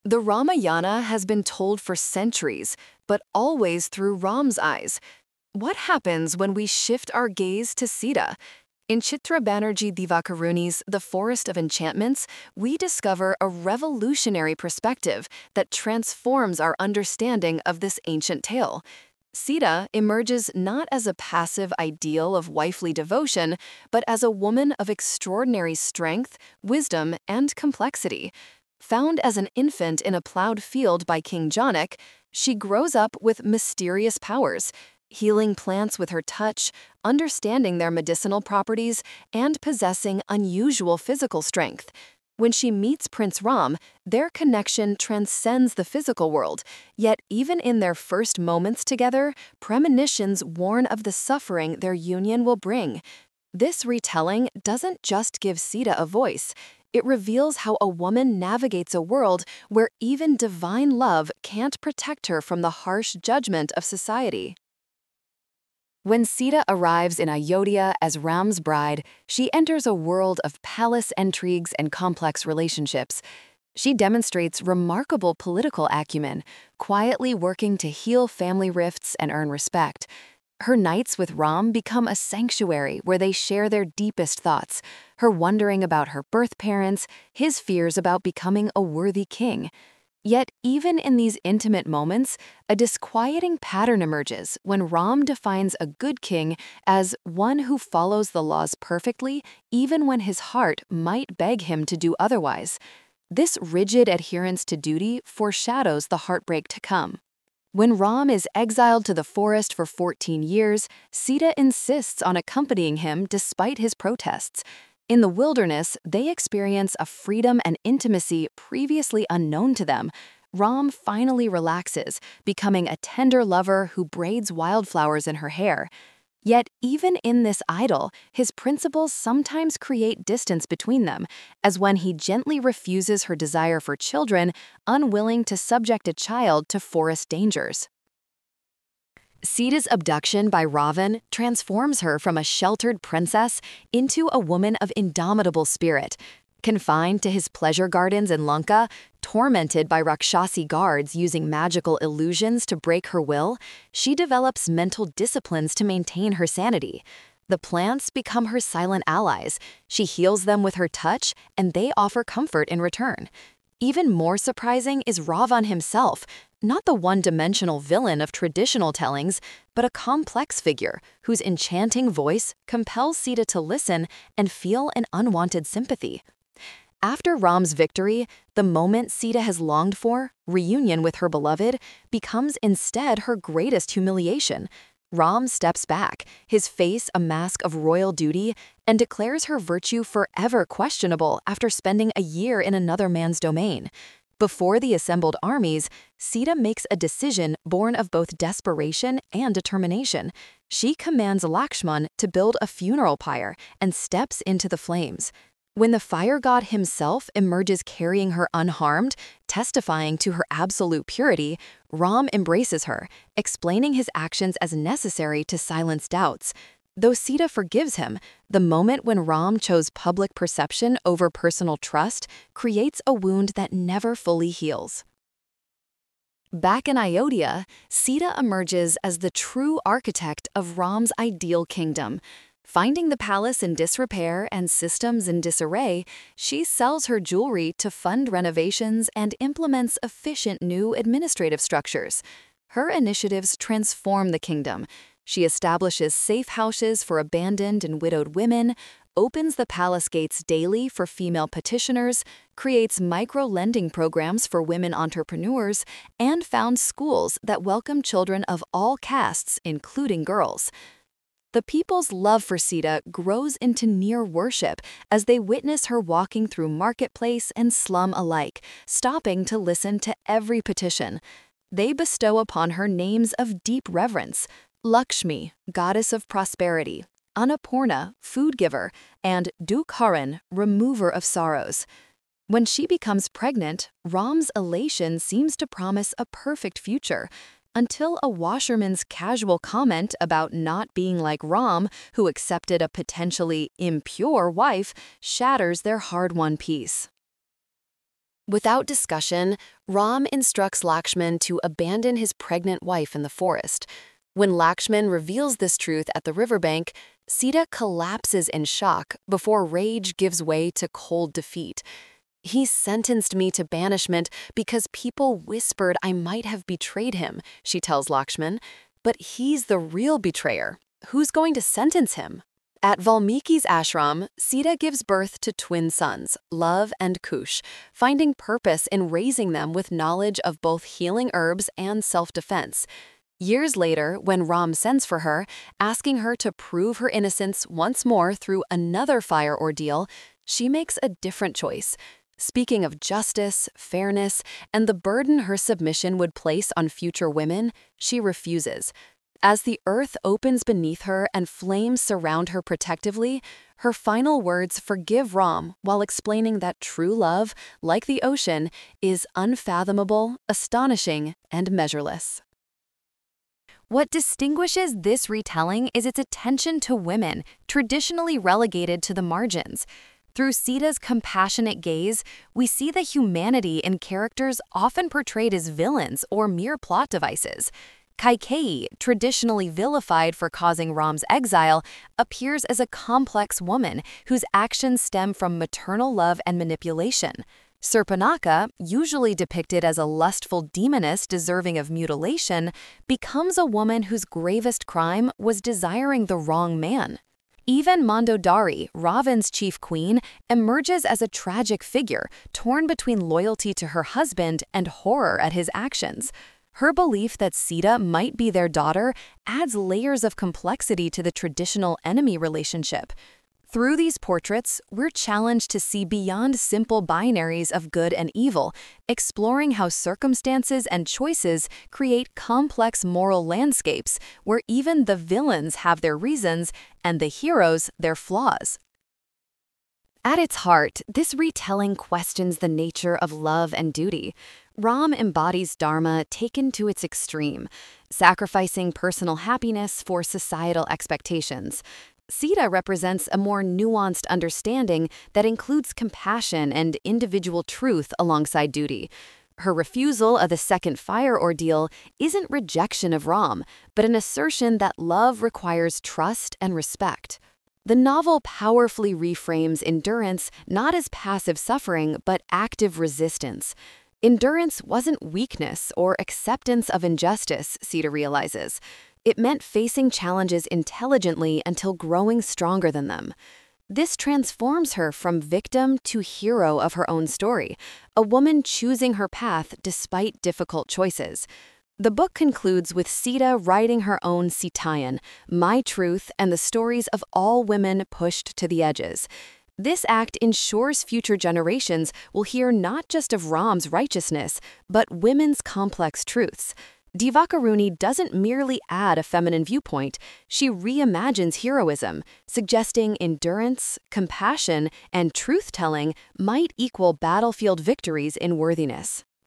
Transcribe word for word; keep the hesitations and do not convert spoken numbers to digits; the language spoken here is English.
The Ramayana has been told for centuries, but always through Ram's eyes. What happens when we shift our gaze to Sita? In Chitra Banerjee Divakaruni's The Forest of Enchantments, we discover a revolutionary perspective that transforms our understanding of this ancient tale. Sita emerges not as a passive ideal of wifely devotion, but as a woman of extraordinary strength, wisdom, and complexity. Found as an infant in a plowed field by King Janak, she grows up with mysterious powers, healing plants with her touch, understanding their medicinal properties, and possessing unusual physical strength. When she meets Prince Ram, their connection transcends the physical world, yet even in their first moments together, premonitions warn of the suffering their union will bring. This retelling doesn't just give Sita a voice, it reveals how a woman navigates a world where even divine love can't protect her from the harsh judgment of society. When Sita arrives in Ayodhya as Ram's bride, she enters a world of palace intrigues and complex relationships. She demonstrates remarkable political acumen, quietly working to heal family rifts and earn respect. Her nights with Ram become a sanctuary where they share their deepest thoughts, her wondering about her birth parents, his fears about becoming a worthy king. Yet, even in these intimate moments, a disquieting pattern emerges when Ram defines a good king as one who follows the laws perfectly, even when his heart might beg him to do otherwise. This rigid adherence to duty foreshadows the heartbreak to come. When Ram is exiled to the forest for fourteen years, Sita insists on accompanying him despite his protests. In the wilderness, they experience a freedom and intimacy previously unknown to them. Ram finally relaxes, becoming a tender lover who braids wildflowers in her hair. Yet, even in this idyll, his principles sometimes create distance between them, as when he gently refuses her desire for children, unwilling to subject a child to forest dangers. Sita's abduction by Ravan transforms her from a sheltered princess into a woman of indomitable spirit. Confined to his pleasure gardens in Lanka, tormented by Rakshasi guards using magical illusions to break her will, she develops mental disciplines to maintain her sanity. The plants become her silent allies. She heals them with her touch, and they offer comfort in return. Even more surprising is Ravan himself, not the one-dimensional villain of traditional tellings, but a complex figure whose enchanting voice compels Sita to listen and feel an unwanted sympathy. After Ram's victory, the moment Sita has longed for, reunion with her beloved, becomes instead her greatest humiliation. Ram steps back, his face a mask of royal duty, and declares her virtue forever questionable after spending a year in another man's domain. Before the assembled armies, Sita makes a decision born of both desperation and determination. She commands Lakshman to build a funeral pyre and steps into the flames. When the fire god himself emerges carrying her unharmed, testifying to her absolute purity, Ram embraces her, explaining his actions as necessary to silence doubts. Though Sita forgives him, the moment when Ram chose public perception over personal trust creates a wound that never fully heals. Back in Ayodhya, Sita emerges as the true architect of Ram's ideal kingdom. Finding the palace in disrepair and systems in disarray, she sells her jewelry to fund renovations and implements efficient new administrative structures. Her initiatives transform the kingdom. She establishes safe houses for abandoned and widowed women, opens the palace gates daily for female petitioners, creates micro-lending programs for women entrepreneurs, and founds schools that welcome children of all castes, including girls. The people's love for Sita grows into near worship as they witness her walking through marketplace and slum alike, stopping to listen to every petition. They bestow upon her names of deep reverence: Lakshmi, goddess of prosperity; Annapurna, food giver; and Dukharan, remover of sorrows. When she becomes pregnant, Ram's elation seems to promise a perfect future, until a washerman's casual comment about not being like Ram, who accepted a potentially impure wife, shatters their hard-won peace. Without discussion, Ram instructs Lakshman to abandon his pregnant wife in the forest. When Lakshman reveals this truth at the riverbank, Sita collapses in shock before rage gives way to cold defeat. "He sentenced me to banishment because people whispered I might have betrayed him," she tells Lakshman. "But he's the real betrayer. Who's going to sentence him?" At Valmiki's ashram, Sita gives birth to twin sons, Love and Kush, finding purpose in raising them with knowledge of both healing herbs and self-defense. Years later, when Ram sends for her, asking her to prove her innocence once more through another fire ordeal, she makes a different choice. Speaking of justice, fairness, and the burden her submission would place on future women, she refuses. As the earth opens beneath her and flames surround her protectively, her final words forgive Ram while explaining that true love, like the ocean, is unfathomable, astonishing, and measureless. What distinguishes this retelling is its attention to women, traditionally relegated to the margins. Through Sita's compassionate gaze, we see the humanity in characters often portrayed as villains or mere plot devices. Kaikeyi, traditionally vilified for causing Ram's exile, appears as a complex woman whose actions stem from maternal love and manipulation. Surpanaka, usually depicted as a lustful demoness deserving of mutilation, becomes a woman whose gravest crime was desiring the wrong man. Even Mandodari, Ravan's chief queen, emerges as a tragic figure, torn between loyalty to her husband and horror at his actions. Her belief that Sita might be their daughter adds layers of complexity to the traditional enemy relationship. Through these portraits, we're challenged to see beyond simple binaries of good and evil, exploring how circumstances and choices create complex moral landscapes where even the villains have their reasons and the heroes their flaws. At its heart, this retelling questions the nature of love and duty. Ram embodies Dharma taken to its extreme, sacrificing personal happiness for societal expectations. Sita represents a more nuanced understanding that includes compassion and individual truth alongside duty. Her refusal of the second fire ordeal isn't rejection of Ram, but an assertion that love requires trust and respect. The novel powerfully reframes endurance not as passive suffering, but active resistance. Endurance wasn't weakness or acceptance of injustice, Sita realizes. It meant facing challenges intelligently until growing stronger than them. This transforms her from victim to hero of her own story, a woman choosing her path despite difficult choices. The book concludes with Sita writing her own Sitayan, My Truth and the stories of all women pushed to the edges. This act ensures future generations will hear not just of Ram's righteousness, but women's complex truths. Divakaruni doesn't merely add a feminine viewpoint, she reimagines heroism, suggesting endurance, compassion, and truth-telling might equal battlefield victories in worthiness.